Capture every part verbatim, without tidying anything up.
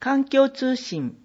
環境通信。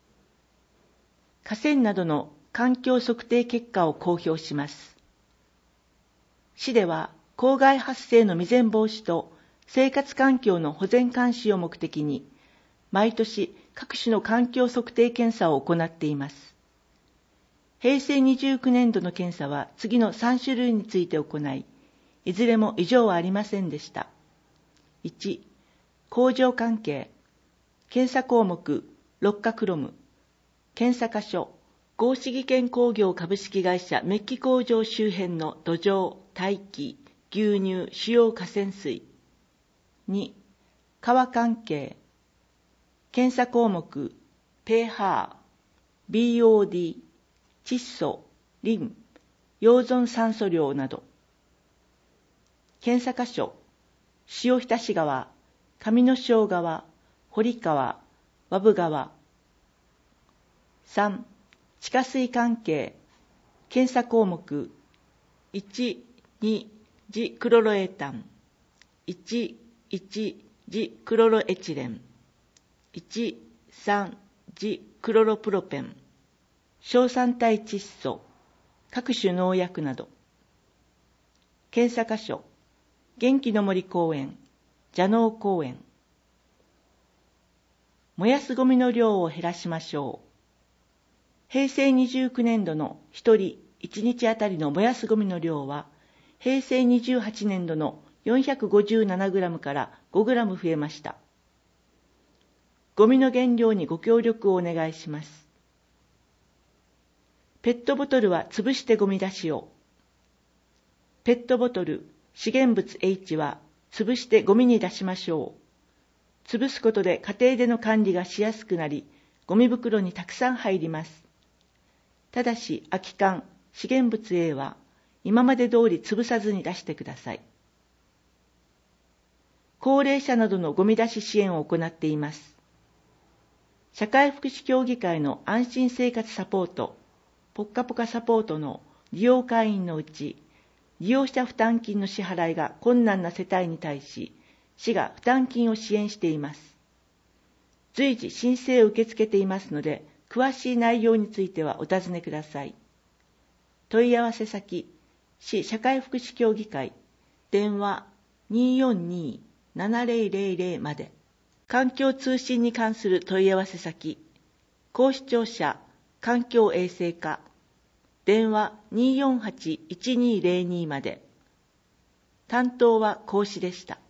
河川などの環境測定結果を公表します。市では、公害発生の未然防止と生活環境の保全監視を目的に、毎年各種の環境測定検査を行っています。平成にじゅうきゅうねんどの検査は次のさん種類について行い、いずれも異常はありませんでした。いち、工場関係。検査項目、六角ロム。検査箇所、合志技研工業株式会社メッキ工場周辺の土壌、大気、牛乳、主要河川水。に、川関係。検査項目、pH、ビーオーディー、窒素、リン、溶存酸素量など。検査箇所、塩浸川、上野庄川、堀川、和部川。さん、地下水関係。検査項目、いち、に、ジクロロエタン、いち、いち、ジクロロエチレン、いち、さん、ジクロロプロペン、硝酸体窒素、各種農薬など。検査箇所、元気の森公園、蛇能公園。燃やすゴミの量を減らしましょう。平成にじゅうきゅうねんどのひとりいちにちあたりの燃やすゴミの量は、平成にじゅうはちねんどのよんひゃくごじゅうななグラムからごグラム増えました。ゴミの減量にご協力をお願いします。ペットボトルは潰してゴミ出しを。ペットボトル、資源物 H は潰してゴミに出しましょう。潰すことで家庭での管理がしやすくなり、ゴミ袋にたくさん入ります。ただし、空き缶、資源物 A は今まで通り潰さずに出してください。高齢者などのゴミ出し支援を行っています。社会福祉協議会の安心生活サポート、ぽっかぽかサポートの利用会員のうち、利用者負担金の支払いが困難な世帯に対し、市が負担金を支援しています。随時申請を受け付けていますので、詳しい内容についてはお尋ねください。問い合わせ先、市社会福祉協議会、電話 にーよんにーななぜろぜろぜろ まで。環境通信に関する問い合わせ先、高視聴者環境衛生課、電話 にーよんはちいちにーぜろにー まで。担当は講師でした。